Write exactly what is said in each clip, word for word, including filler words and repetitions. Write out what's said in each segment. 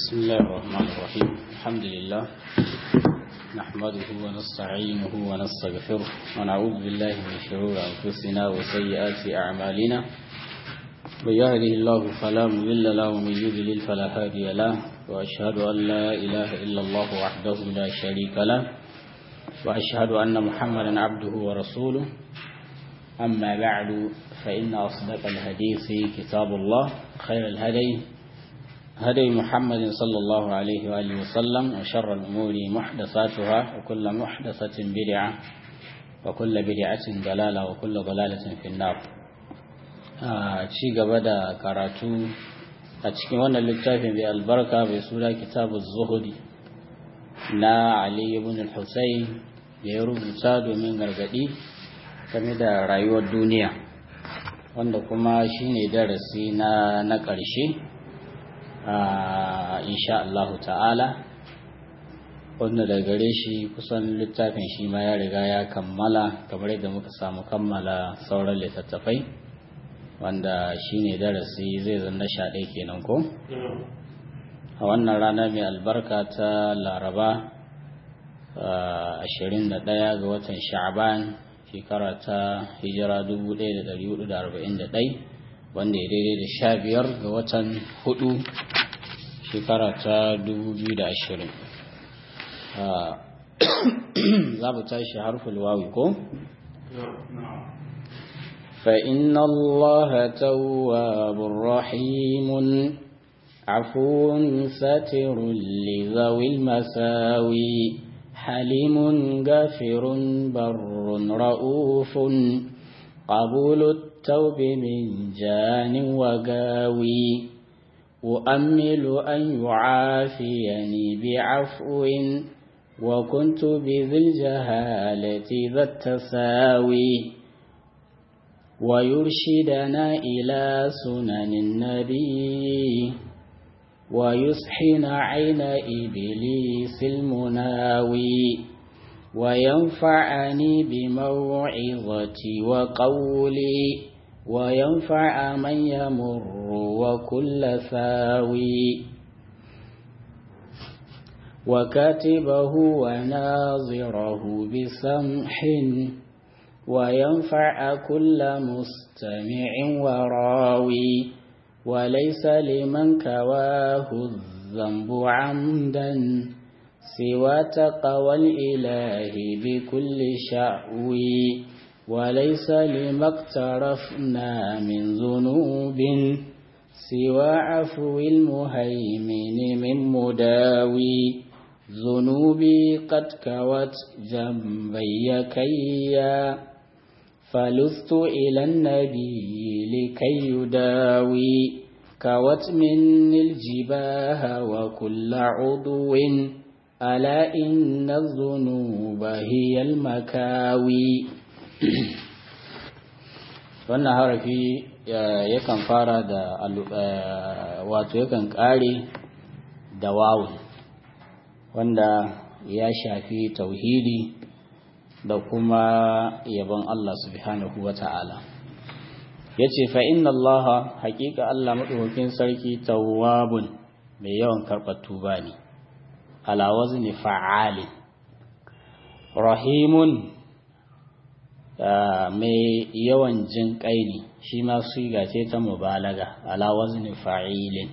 بسم الله الرحمن الرحيم الحمد لله نحمده ونستعينه ونستغفره ونعوذ بالله من شرور أنفسنا وسيئات أعمالنا من يهده الله فلا مضل له ومن يضلل فلا هادي له وأشهد أن لا إله إلا الله وحده لا شريك له وأشهد أن محمدا عبده ورسوله أما بعد فإن أصدق الحديث كتاب الله خير الهدي هدي محمد صلى الله عليه وآله وسلم وشر الأمور محدثاتها وكل محدثة بدعة وكل بدعة ضلالة وكل ضلالة في النار شيء بدأ كاراتو أتشكي وانا للتافي بالبركة بسورة كتاب الزهد نا علي بن الحسين يروب سادو من غرغدي كمدى رأيو الدنيا وانا كما شيني درسي نا نكرشي Uh, insha Allah ta'ala wanda da gare shi kusan littafin shi ma ya riga ya kammala kamar yadda muka samu kammala sauran littattafai wanda shi ne darasi zai zanna sha ɗaya kenan ko? a wannan rana mai albarka ta laraba ashirin da ɗaya ga watan sha'aban shekara ta hijira dubu ɗaya da ɗari hudu da arba'in da ɗaya wanda ya daidai da sha biyar ga watan hudu shekara ta dubu biyu da ashirin za mu tashi harful wawi ko? فإن الله تواب رحيم عفو ساتر لذوي المساوي حليم غافر بر رؤوف قبول التوب من جان وقاوي أؤمل أن يعافيني بعفو وكنت بذي الجهالة ذا التساوي ويرشدنا إلى سنن النبي ويسحن عين إبليس المناوي وينفعني بموعظتي وقولي وينفع من يمر وكل ثاوي وكاتبه وناظره بسمح وينفع كل مستمع وراوي وليس لمن كواه الذنب عمدا سوى تقوى الإله بكل شأوي وليس لما اقترفنا من ذنوب سوى عفو المهيمن من مداوي ذنوبي قد كوت جنبي كيا فلذت إلى النبي لكي يداوي كوت مني الجباه وكل عضو ألا إن الذنوب هي المكاوي wannan harafi yakan fara da wato yakan kare da wawu wanda ya shafi tauhidi da kuma yabon Allah subhanahu wata'ala yace fa inna Allah haqiqa Allah madaukakin sarki tawwabun mai yawan karɓar tuba ne ala wazni fa'ali rahimun mai yawan jin kai ne shi ma siga ce ta mubalaga ala wazni fa'ilin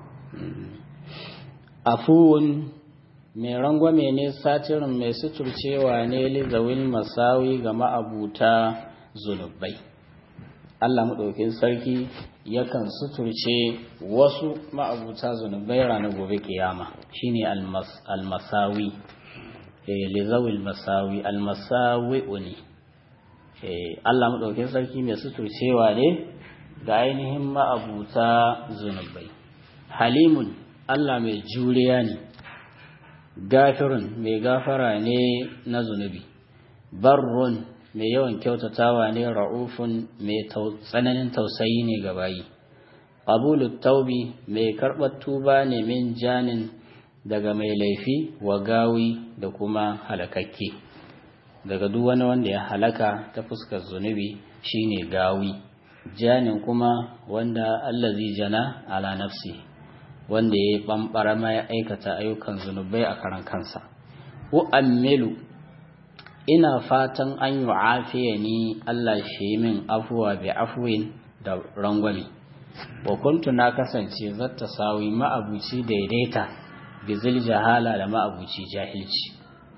afuwun mai rangwame ne satirin mai suturcewa ne li zawil masawi ga ma'abuta zunubai Allah madaukakin sarki yakan suturce wasu ma'abuta zunubai ranar gobe kiyama shine al-masawi eh li zawil masawi al-masawi ne Allah maɗaukin sarki mai suturcewa ne ga ainihin ma'abuta zunubai halimun Allah mai juriya ne gafirun mai gafara ne na zunubi barrun mai yawan kyautatawa ne ra'ufun mai tsananin tausayi ne ga bayi qabulut taubi mai karɓar tuba ne min janin daga mai laifi wa gawi da kuma halakakke daga duk wani wanda ya halaka ta fuskar zunubi shine gawi janin kuma wanda allazi jana ala nafsi wanda ya bambara ma ya aikata ayyukan zunubai a karan kansa u'ammilu ina fatan an yu'afiya ni Allah shi min afwa bi afwin da rangwami wa kuntu na kasance zatta sawi ma'abuci daidaita bi zil jahala da ma'abuci jahilci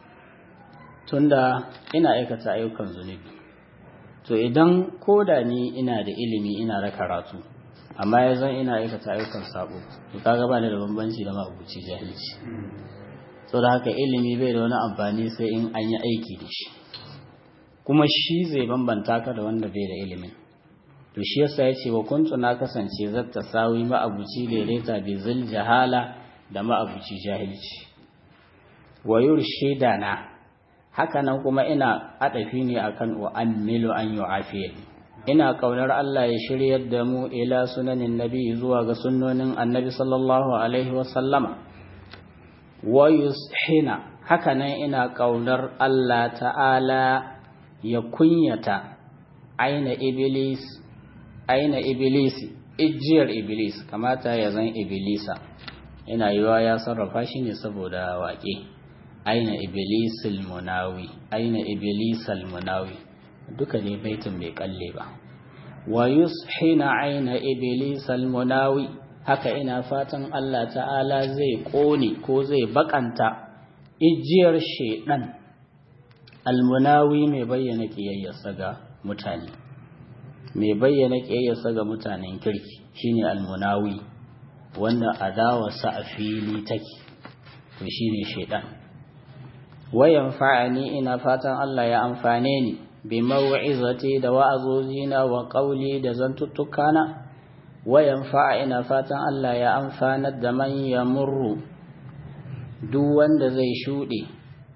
tunda ina aikata ayyukan zunubi to idan koda ni ina da ilimi ina da karatu amma yanzu ina aikata ayyukan sabo to kaga ba ni da bambanci da ma'abuci jahilci so da haka ilimi bai da wani amfani sai in an yi aiki da shi kuma shi zai bambanta ka da wanda bai da ilimin to shi yasa yace wa kuntu na kasance zatta sawi ma'abuci daidaita bi zil jahala da ma'abuci jahilci wa yurshidana haka nan kuma ina adafi ne akan wa amilu an yu'afiyani ina kaunar Allah ya shiryar da mu ila sunanin nabi zuwa ga sunnonin annabi sallallahu alaihi wa sallama wa yushina haka nan ina kaunar Allah ta'ala ya kunyata aina iblis aina iblisi ijiyar iblis kamata ya zan iblisa ina yiwa ya sarrafa shi ne saboda waƙe aina iblisul munawi aina iblisal munawi duka ne baitin bai kalle ba wa yushina aina iblisal munawi haka ina fatan Allah ta'ala zai kone ko zai bakanta ijiyar shedan almunawi mai bayyana kiyayyarsa ga mutane mai bayyana kiyayyarsa ga mutanen kirki shine almunawi wanda adawarsa a fili take to shine shedan wayan fa'ani ina fatan Allah ya amfane ni bi mau'izati da wa'azozina wa qawli da zantuttukana wayan fa'a ina fatan Allah ya amfanar da man yamurru duk wanda zai shude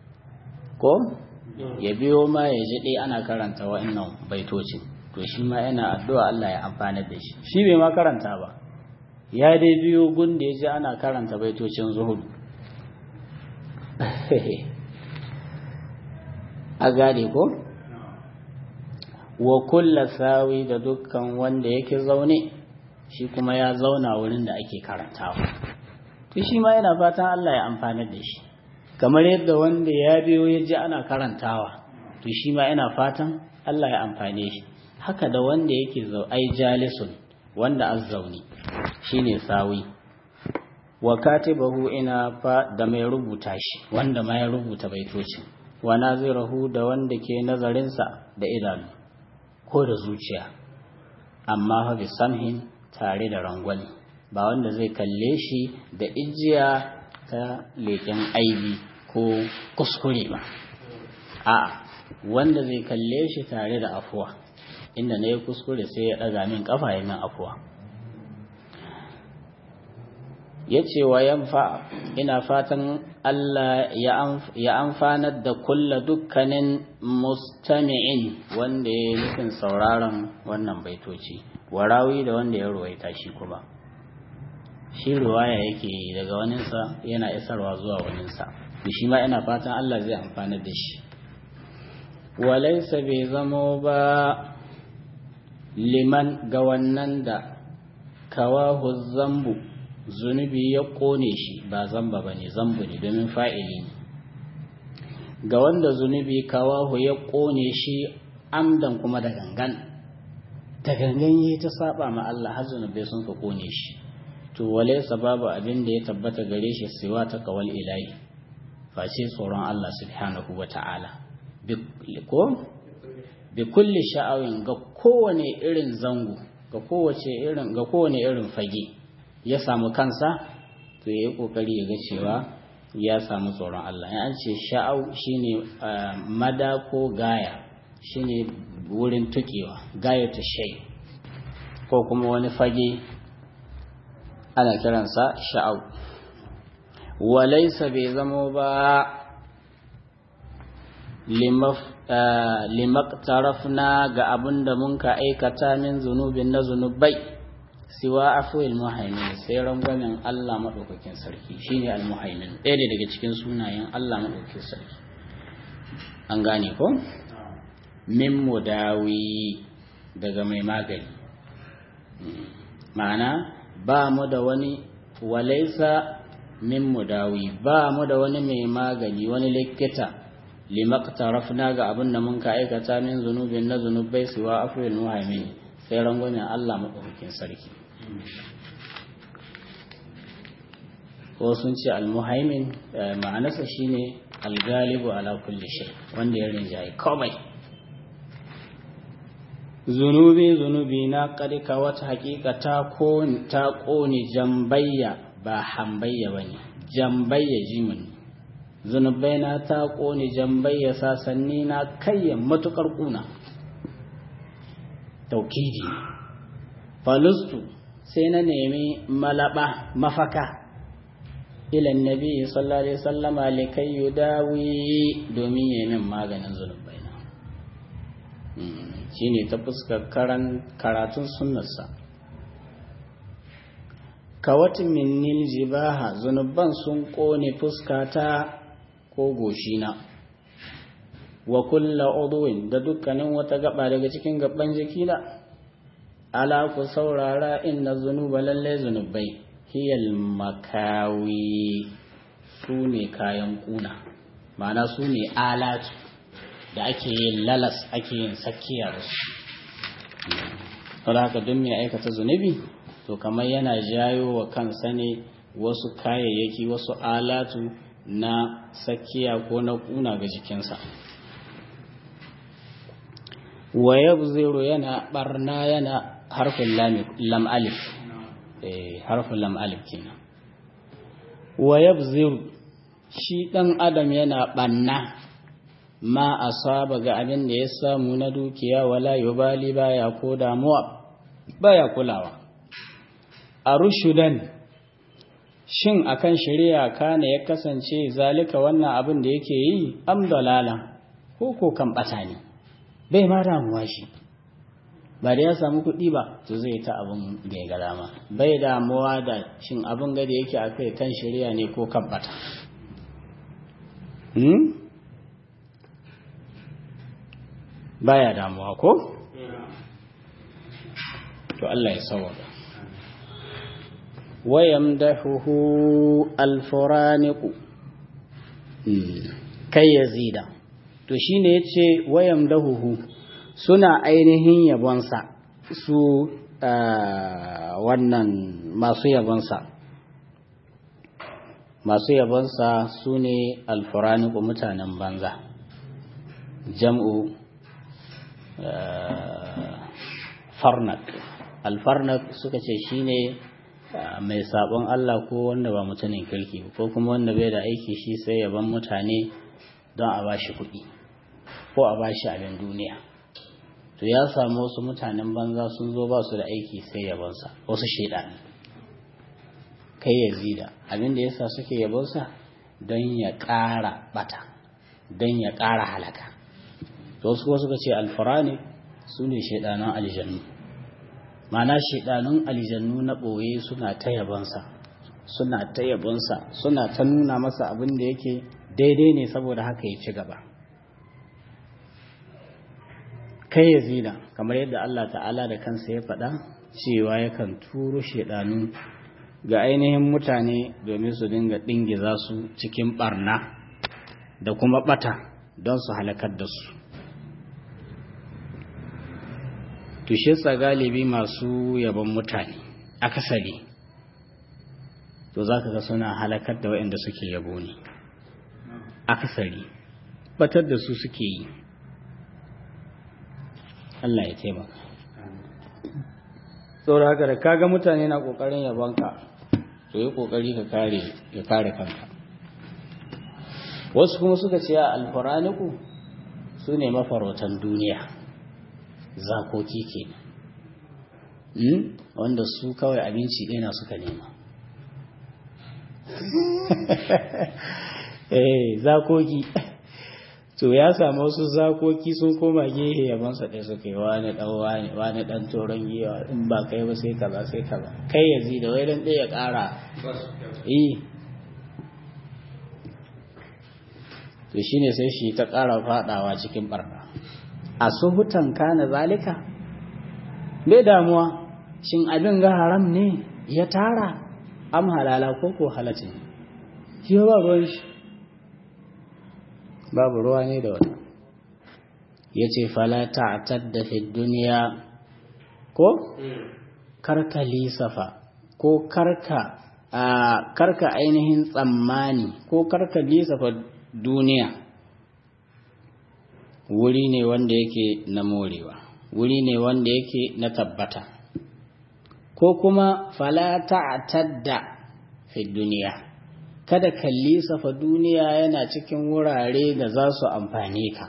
ko ya biyo ma ya ji dai ana karanta wa'annan baitocin to shi ma yana addu'a Allah ya amfanar da shi shi bai ma karanta ba ya dai biyo gun da ya ji ana karanta baitocin zuhudu a gane ko wa kulla sawi da dukkan wanda yake zaune shi kuma ya zauna wurin da ake karantawa to shi ma yana fatan Allah ya amfanar da shi kamar yadda wanda ya biyo ya ji ana karantawa to shi ma yana fatan Allah ya amfane shi haka da wanda yake zau ai jalisun wanda azzauni shine sawi wa katibahu ina fa da mai rubuta shi wanda ma ya rubuta baitocin wa nazirahu da wanda ke nazarin sa da idanu ko da zuciya amma fa bi samhin tare da rangwani ba wanda zai kalle shi da ijiya ta leken aibi ko kuskure ba a wanda zai kalle shi tare da afuwa inda na yi kuskure sai ya ɗaga min ƙafa ya min afuwa ya ce wa yamfa ina fatan Allah ya amfanar da kulla dukkanin mustami'in wanda ya yi nufin sauraron wannan baitoci warawi da wanda ya ruwaita shi kuma shi ruwaya yake daga waninsa yana isarwa zuwa waninsa shi ma ina fatan Allah zai amfanar da shi walaisa bai zamo ba liman ga wannan da kawahu zambu zunubi ya kone shi ba zamba ba ne zambu ne domin fa'ili ne ga wanda zunubi kawahu ya kone shi amdan kuma da gangan da gangan yi ta saba ma Allah har zunubai sun ka kone shi to wale sababu abin da ya tabbata gare shi siwa ta kawal ilahi face tsoron Allah subhanahu wa ta'ala bi kulli sha'awin ga kowane irin zango ga kowace irin ga kowane irin fage ya samu kansa to yayi kokari ya ga cewa ya samu tsoron Allah in an ce sha'au shine mada ko gaya shine wurin tukewa gaya ta shay ko kuma wani fage ana kiransa sha'au walaysa bai zamo ba limaktarafna ga abin da mun ka aikata min zunubin na zunubai siwa afuwil muhaimin sai rangwamen Allah maɗaukakin sarki shine al-muhaimin ɗaya ne daga cikin sunayen Allah maɗaukakin sarki an gane ko min mudawi daga mai magani ma'ana ba mu da wani walaisa min mudawi ba mu da wani mai magani wani likita limaktarafna ga abin da mun ka aikata min zunubin na zunubai siwa afwil muhaimin sai rangwamen Allah madaukakin sarki ko sun ce al-muhaimin ma'anarsa shine al-galibu ala kulli shay wanda ya rinjaye komai zunubi zunubi na kadika wata hakika ta ko ta kone jambayya ba hambayya bane jambayya jimin zunubai na ta kone jambayya sasanni na kayyan matukar kuna taukidi falustu sai na nemi malaba mafaka ila annabi sallallahu alaihi wasallama likai yudawi domin yayin maganin zunubai na shine ta fuskar karan karatun sunnarsa kawatin minnil jibaha zunuban sun kone fuskata ko goshina wa kulla udwin da dukkanin wata gaba daga cikin gaban jikina ala ku saurara inna zunuba lalle zunubai hiyal makawi sune kayan kuna ma'ana sune alatu da ake yin lalas ake yin sakiya da su saboda haka don mai aikata zunubi to kamar yana jayo wa kansa ne wasu kayayyaki wasu alatu na sakiya ko na kuna ga jikinsa wa yabziru yana barna yana harfin lam alif eh harfin lam alif kenan wa yabziru shi dan adam yana banna ma asaba ga abin da ya samu na dukiya wala yubali baya ko damuwa baya kulawa arushudan shin akan shari'a kana ya kasance zalika wannan abin da yake yi am dalala ko ko kan bata ne bai ma damuwa shi ba da ya samu kuɗi ba to zai ta abin da ya ga dama bai damuwa da shin abin ga da yake akai kan shari'a ne ko kan bata hmm baya damuwa ko to Allah ya sauka wayamdahu alfuraniqu kai yazida to shine yace wayamdahu suna ainihin yabonsa su wannan masu yabonsa masu yabonsa sune alfuraniqu mutanen banza jam'u farnak alfarnak suka ce shine mai sabon Allah ko wanda ba mutumin kirki ko kuma wanda bai da aiki shi sai yaban mutane don a bashi kuɗi ko a bashi abin duniya to ya samu wasu mutanen banza sun zo ba su da aiki sai yabansa wasu shaidani kai yazida abin da yasa suke yabonsa don ya ƙara bata don ya ƙara halaka to wasu wasu ka ce alfarani su ne shaidanan aljannu mana shaidanun aljannu na ɓoye suna ta yabonsa suna ta yabonsa suna ta nuna masa abin da yake daidai ne saboda haka ya ci gaba kai yazida kamar yadda Allah ta'ala da kansa ya faɗa cewa yakan turo shaidanu ga ainihin mutane domin su dinga ɗingiza su cikin ɓarna da kuma ɓata don su halakar da su tushe sa galibi masu yabon mutane akasari to za ka ga suna halakar da waɗanda suke yabo ne akasari batar da su suke yi Allah ya taimaka saboda haka da kaga mutane na kokarin yabonka to yi kokari ka kare ka kare kanka wasu kuma suka ce alfaraniku su ne mafarautan duniya zakoki kenan wanda su kawai abinci ɗaya na suka nema eh zakoki to ya samu wasu zakoki sun koma gehe yabansa ɗaya suka yi wani ɗan wani wani ɗan toron giwa in ba kai ba sai kaza sai kaza kai yazi da wai dan ɗaya ya ƙara eh to shine sai shi ta ƙara faɗawa cikin barna a suhutan kana zalika bai damuwa shin abin ga haram ne ya tara am halala ko ko halatin shi ba ruwan shi babu ruwa ne da wata yace fala ta'tadda fi dunya ko karka lisafa ko karka a karka ainihin tsammani ko karka lisafa duniya wuri ne wanda yake na morewa wuri ne wanda yake na tabbata ko kuma fala ta'tadda fi duniya kada ka lisafa duniya yana cikin wurare da za su amfane ka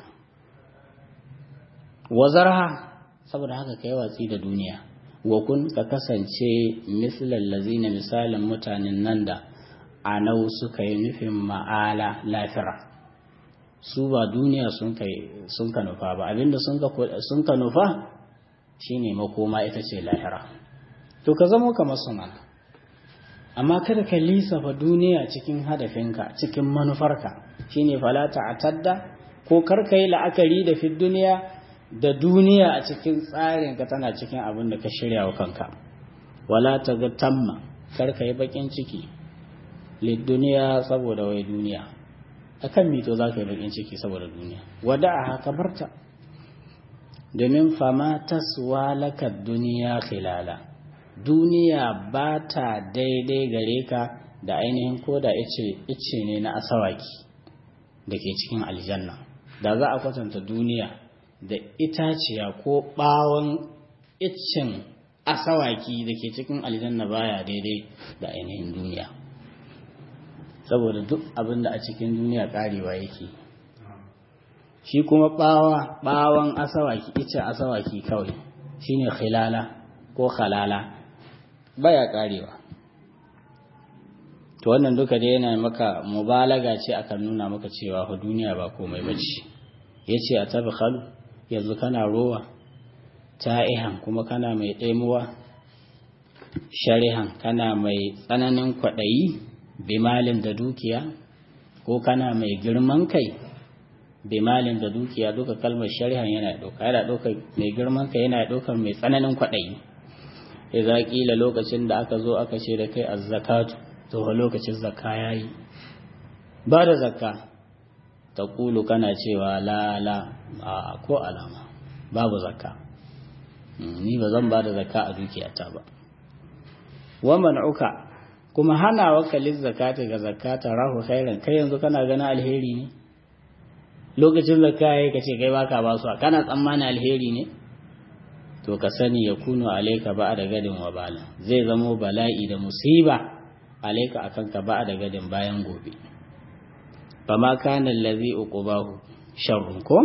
wazarha saboda haka kai watsi da duniya wa kun ka kasance mislal lazina misalin mutanen nan da anau suka yi nufin ma'ala lafira su ba duniya sun kai sun ka nufa ba abinda sun ka sun ka nufa shine makoma ita ce lahira to ka zama kamar su mana amma kada ka lisafa duniya cikin hadafinka cikin manufarka shine fala ta'tadda ko kar kai la'akari da fi duniya da duniya a cikin tsarinka tana cikin abin da ka shirya wa kanka wala tagattamma kar kai bakin ciki lid duniya saboda wai duniya akan mito zaka yi bakin ciki saboda duniya wada'a ka barta domin fama taswa laka duniya khilala duniya ba ta daidai gare ka da ainihin koda ice ice ne na asawaki da ke cikin aljanna da za a kwatanta duniya da itaciya ko bawon iccen asawaki da ke cikin aljanna baya daidai da ainihin duniya saboda duk abin da a cikin duniya karewa yake shi kuma bawa bawon asawaki iccen asawaki kawai shine khilala ko khalala baya karewa to wannan duka dai yana maka mubalaga ce akan nuna maka cewa fa duniya ba komai bace yace a tabkhalu yanzu kana rowa ta'ihan kuma kana mai ɗaimuwa sharihan kana mai tsananin kwaɗayi bimalin da dukiya ko kana mai girman kai bimalin da dukiya duka kalmar sharihan yana ɗauka yana ɗauka mai girman kai yana ɗaukar mai tsananin kwaɗayi idza qila lokacin da aka zo aka ce da kai az-zakatu to lokacin zakka yayi ba da zakka taqulu kana cewa la la a ko alama babu zakka ni ba zan ba da zakka a dukiyata ba wa man'uka kuma hana waka liz zakata ga zakata rahu khairan kai yanzu kana ganin alheri ne lokacin zakka yayi kace kai baka ba su kana tsammani alheri ne to ka sani ya kunu alayka ba da gadin wa bala zai zamo bala'i da musiba alayka akan ka ba da gadin bayan gobe fama kana allazi uqubahu sharrun ko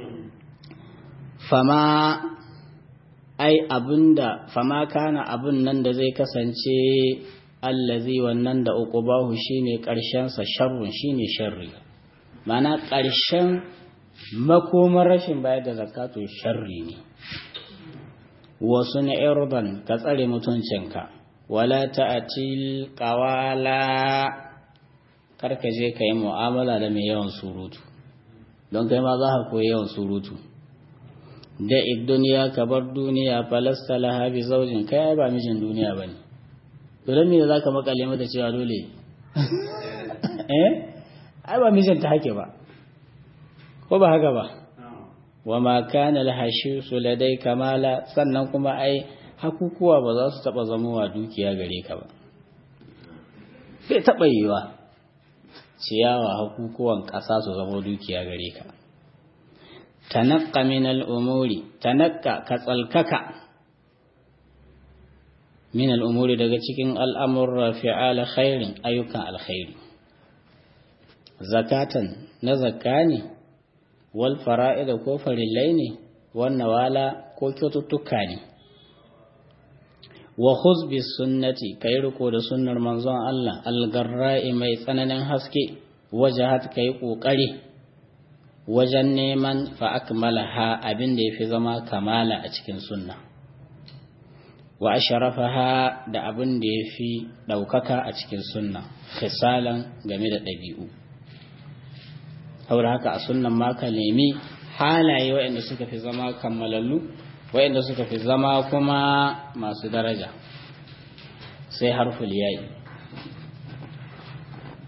fama ai abinda fama kana abun nan da zai kasance allazi wannan da uqubahu shine karshen sa sharrun shine sharri mana karshen makomar rashin bayar da zakatu sharri ne wasu na irban ka tsare mutuncinka wala ta'atil qawala karka je ka yi mu'amala da mai yawan surutu don kai ma za ka koyi yawan surutu da duniya ka bar duniya falasta laha bi zaujin kai ba mijin duniya bane to dan me za ka makale mata cewa dole eh ai ba mijin ta hake ba ko ba haka ba wa ma kana al-hashisu ladai kamala sannan kuma ai hakukuwa ba za su taba zamowa dukiya gare ka ba bai taba yiwa ciyawa hakukuwan ƙasa su zama dukiya gare ka tanaqqa min al-umuri tanaqqa ka tsalkaka min al-umuri daga cikin al'amurra fi'ala khairin ayyukan alkhairi zakatan na zakani wal fara'ida ko farillai ne wan nawala ko kyaututtuka ne wa khuz bis sunnati kai riko da sunnar manzon Allah al-garra'i mai tsananin haske wajahat kai kokari wajen neman fa akmalaha abin da yafi zama kamala a cikin sunna wa asharafaha da abin da yafi daukaka a cikin sunna khisalan game da dabi'u saboda haka a sunnan ma ka nemi halaye waɗanda suka fi zama kammalallu waɗanda suka fi zama kuma masu daraja sai harful yayi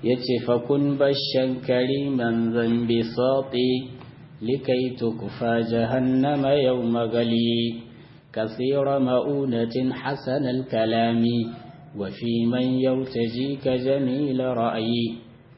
yace fa kun bashan kariman zambi sati likai tukfa jahannama yawma gali kathira ma'unatin hasan al-kalami wa fi man yawtajika jamil ra'yi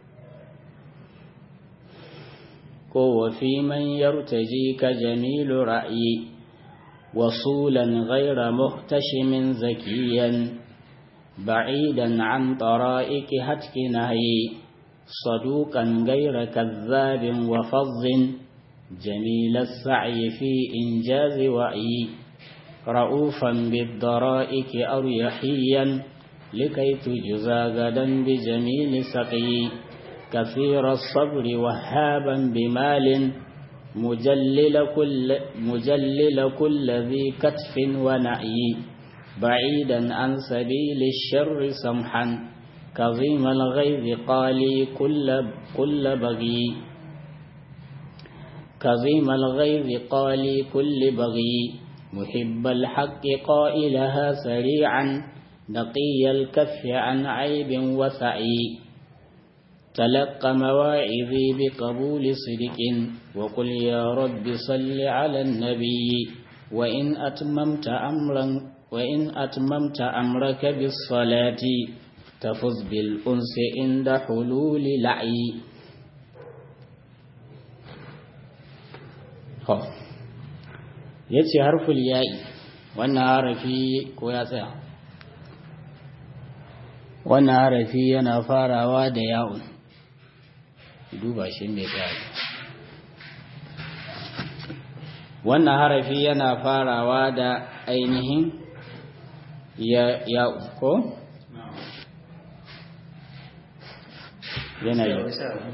ko wa fi man yartajika jamil ra'yi وصولا غير محتشم زكيا بعيدا عن طرائق هتك نهي صدوقا غير كذاب وفظ جميل السعي في إنجاز وعي رؤوفا بالضرائك أريحيا لكي تجزى غدا بجميل سقي كثير الصبر وهابا بمال مجلل كل مجلل كل ذي كتف ونعي بعيدا عن سبيل الشر سمحا كظيم الغيظ قالي كل كل بغي كظيم الغيظ قالي كل بغي محب الحق قائلها سريعا نقي الكف عن عيب وسعي تلقى مواعظي بقبول صدق وقل يا رب صل على النبي وإن أتممت أمرا وإن أتممت أمرك بالصلاة تفز بالأنس عند حلول لعي. yace harful ya'i wannan harafi ko ya tsaya wannan harafi yana farawa da ya'un duba shi mai tsari wannan harafi yana farawa da ainihin ya ya ko yana yi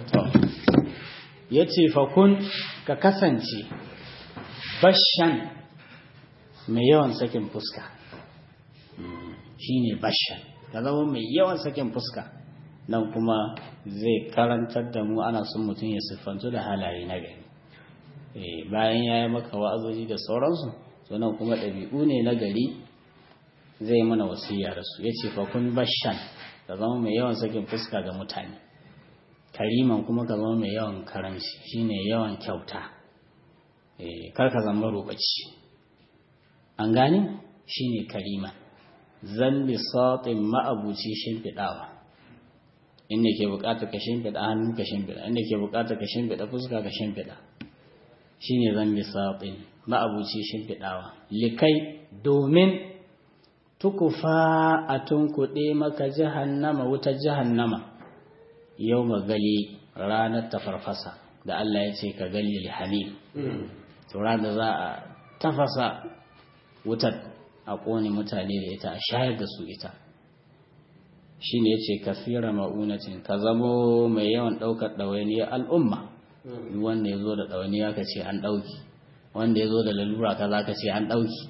ya ce fakun ka kasance bashan mai yawan sakin fuska shi ne bashan ka zama mai yawan sakin fuska nan kuma zai karantar da mu ana son mutum ya siffantu da halaye na gari bayan ya yi maka wa'azoji da sauransu to nan kuma ɗabi'u ne na gari zai mana wasiya da su ya ce fakun bashan ka zama mai yawan sakin fuska ga mutane kariman kuma ka zama mai yawan karanci shine yawan kyauta kar ka zama roƙaci an gane shine karima zambi satin ma'abuci shimfiɗawa inda ke bukatar ka shimfiɗa hannu ka shimfiɗa inda ke bukatar ka shimfiɗa fuska ka shimfiɗa shine zambi satin ma'abuci shimfiɗawa likai domin tukufa a tunkuɗe maka jahannama wutar jahannama yau magali ranar tafarfasa da Allah ya ce ka gali lihani to ranar za a tafasa wutar a ƙone mutane da ita a shayar da su ita shi ne ya ce kafira ma'unacin ka zamo mai yawan ɗaukar ɗawainiyar al'umma wanda ya zo da ɗawainiya ka ce an ɗauki wanda ya zo da lalura ka za ka ce an ɗauki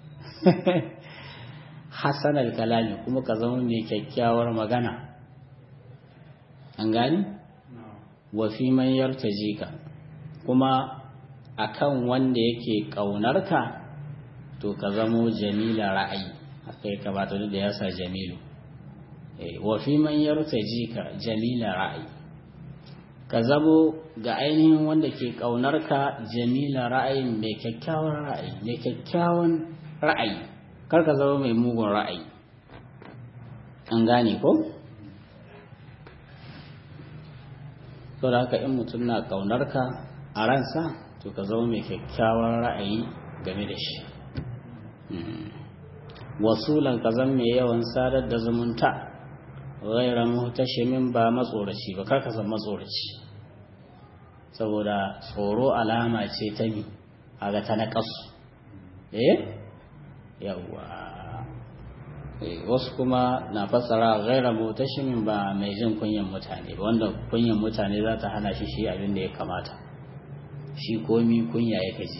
hasanar kalami kuma ka zama mai kyakkyawar magana an gani wafi man yartaji ka kuma akan wanda yake ƙaunarka to ka zamo jamila ra'ayi haka ya kamata da ya sa jamilu wa fi man yartajika jamila ra'ayi ka zamo ga ainihin wanda ke kaunarka jamila ra'ayin mai kyakkyawan ra'ayi mai kyakkyawan ra'ayi kar ka zama mai mugun ra'ayi an gane ko to da haka in mutum na kaunarka a ransa to ka zama mai kyakkyawan ra'ayi game da shi wasulan ka zama mai yawan sadar da zumunta ghaira muhtashimin ba matsoraci ba kar ka san matsoraci saboda tsoro alama ce ta mi aga ta na kasu eh yawa eh wasu kuma na fassara ghaira muhtashimin ba mai jin kunyan mutane ba wanda kunyan mutane za ta hana shi shi abin da ya kamata shi komi kunya ya kaji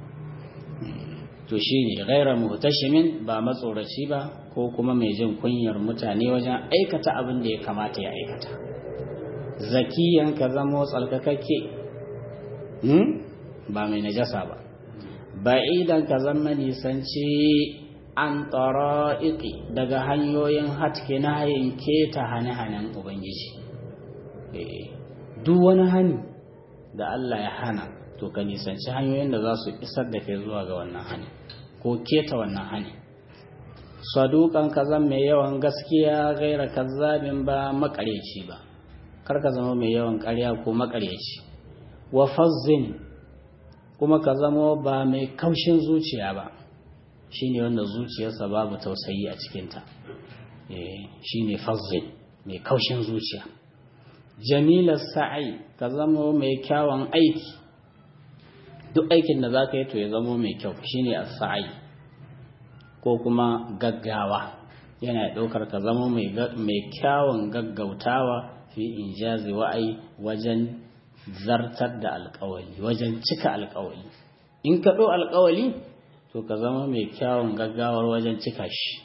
to shine ghaira muhtashimin ba matsoraci ba ko kuma mai jin kunyar mutane wajen aikata abin da ya kamata ya aikata zakiyan ka zamo tsalkakakke hmm? ba mai najasa ba ba'idan ka zama nisanci an tara'iqi daga hanyoyin hatke na hayin keta hane-hanen ubangiji duk wani hani da Allah ya hana to ka nisanci hanyoyin da za su isar da kai zuwa ga wannan hani ko keta wannan hani. Sadukan ka zama mai yawan gaskiya gaira kazzabin ba makareci ba, kar ka zama mai yawan ƙarya ko makareci. Wa fazzin kuma ka zama ba mai kaushin zuciya ba, shine wanda zuciyarsa babu tausayi a cikinta, shine fazzin mai kaushin zuciya. Jamilar sa'i ka zama mai kyawun aiki, duk aikin da za ka yi to ya zama mai kyau, shine as-sa'i. Ko kuma gaggawa, yana ɗaukar ka zama mai kyawun gaggautawa fi injazi wa'ai wajen zartar da alƙawali, wajen cika alƙawali. In ka ɗau alƙawali to ka zama mai kyawun gaggawar wajen cika shi.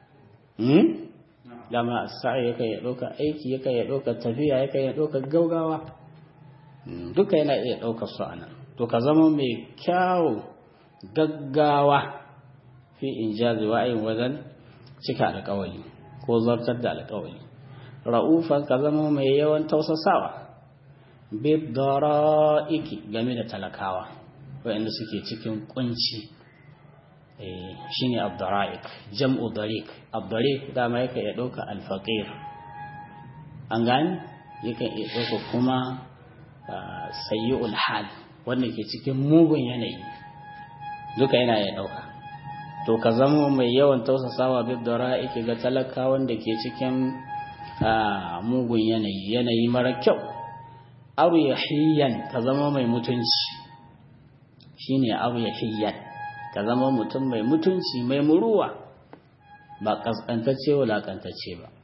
Dama sa'i yakan ya ɗauka aiki, yakan ya ɗauka tafiya, yakan ya ɗauka gaugawa, duka yana iya ɗaukar su a nan. To ka zama mai kyawun gaggawa fi injazi wa'ayin wajen cika alƙawali ko zartar da alƙawali. Ra'ufan ka zama mai yawan tausasawa bid dara'iki game da talakawa waɗanda suke cikin kunci. Shine abdara'ik, jam'u dariq. Abdariq dama yake ya ɗauka alfaqir, an gani yake ya ɗauka kuma sayyi'ul hal, wanda ke cikin mugun yanayi, duka yana ya ɗauka. To ka zama mai yawan tausasawa bid dara'iki ga talakawan da ke cikin mugun yanayi, yanayi mara kyau. Abu yahiyan ka zama mai mutunci, shine abu yahiyan ka zama mutum mai mutunci, mai muruwa, ba kaskantacce wulakantacce ba.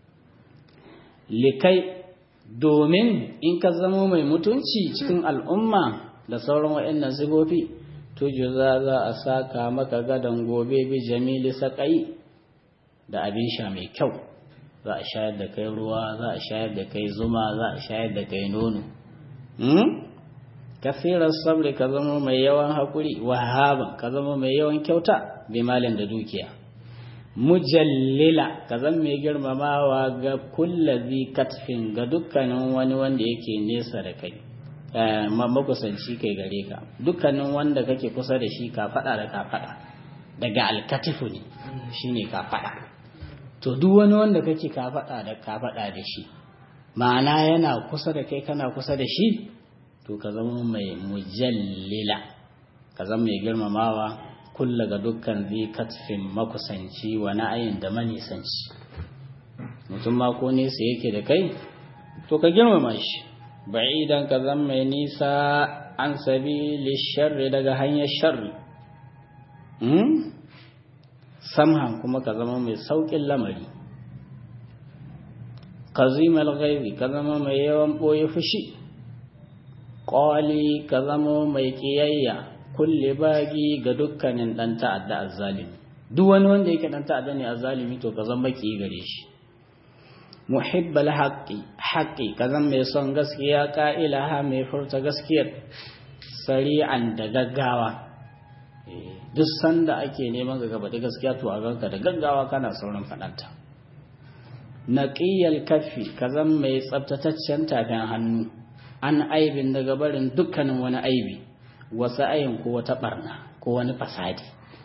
Likai domin in ka zama mai mutunci cikin al'umma da sauran waɗannan sigofi, to juza za a saka maka gadon gobe bi jamili saƙai da abin sha mai kyau. Za a shayar da kai ruwa, za a shayar da kai zuma, za a shayar da kai nono. Kafirar sabri ka zama mai yawan haƙuri, wahaban ka zama mai yawan kyauta bi malin da dukiya. Mujallila ka zama mai girmamawa ga kullazi katfin ga dukkanin wani wanda yake nesa da kai, makusanci kai gare ka, dukkanin wanda kake kusa da shi ka faɗa da ka faɗa, daga alkatifu ne shine ka faɗa. To duk wani wanda kake ka faɗa da ka faɗa da shi, ma'ana yana kusa da kai kana kusa da shi, to ka zama mai mujallila, ka zama mai girmamawa kulla ga dukkan zai katfin makusanci wa na'ayin da manisanci. Mutum ma ko nesa yake da kai to ka girmama shi. Ba'idan ka zama mai nisa an sabili sharri daga hanyar sharri. Samhan kuma ka zama mai sauƙin lamari. Qazimal ghaibi ka zama mai yawan ɓoye fushi. Ƙwali ka zama mai ƙiyayya kulle bagi ga dukkanin ɗan ta'adda azzalimi. Duk wani wanda yake ɗan ta'adda ne azzalimi to ka zama ƙi gare shi. Muhibbal haqqi haqqi ka zama mai son gaskiya, qa'ilaha mai furta gaskiyar, sari'an da gaggawa. Duk sanda ake neman ga gaba da gaskiya to a ganka da gaggawa kana sauran faɗanta. Naqiyal kaffi ka zama mai tsabtataccen tafin hannu, an aibin daga barin dukkanin wani aibi, wasu ayin ko wata barna ko wani fasadi.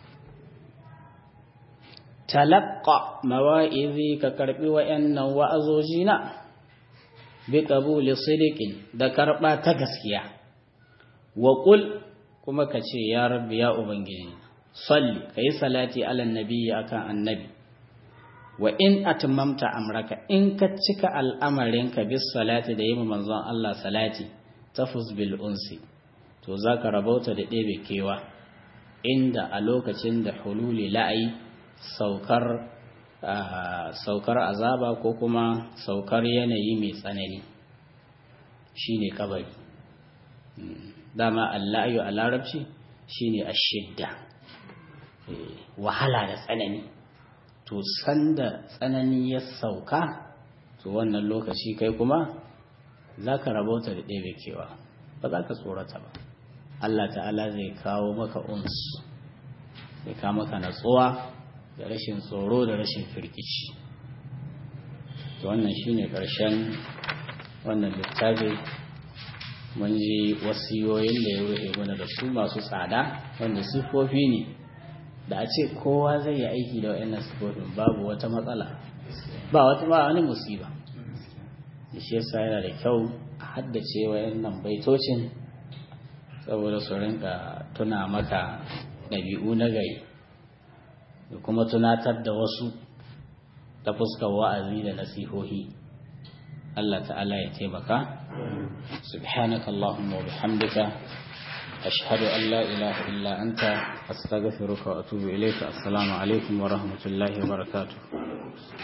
Talaqqa mawa'izi ka karbi wa'annan wa'azoji na bi qabuli sidiqin da karba ta gaskiya. Wa qul kuma ka ce ya rabbi ya ubangiji salli kai salati ala nabiyyi akan annabi. Wa in atmamta amraka in ka cika al'amarinka bis salati da yi manzon Allah salati tafuz bil unsi to zaka rabauta da ɗebe kewa inda a lokacin da hululi la'ai saukar saukar azaba ko kuma saukar yanayi mai tsanani shine kabari. Dama allayu a larabci shine ashidda, wahala da tsanani. To sanda tsanani ya sauka to wannan lokaci kai kuma za ka rabauta da ɗebe kewa, ba za ka tsorata ba. Allah ta'ala zai kawo maka uns, zai kawo maka natsuwa da rashin tsoro da rashin firgici. To wannan shine ƙarshen wannan littafi mun ji wasiyoyin da ya rufe mana da su masu tsada wanda sifofi ne da a ce kowa zai yi aiki da wa'annan sifofin babu wata matsala ba wata ba wani musiba da shi yasa yana da kyau a haddace wa'annan baitocin saboda su rinka tuna maka ɗabi'u na gari da kuma tunatar da wasu ta fuskar wa'azi da nasihohi Allah ta'ala ya taimaka subhanaka allahumma wa bihamdika ashhadu an la ilaha illa anta astaghfiruka wa atubu ilayka assalamu alaikum wa rahmatullahi wa barakatuh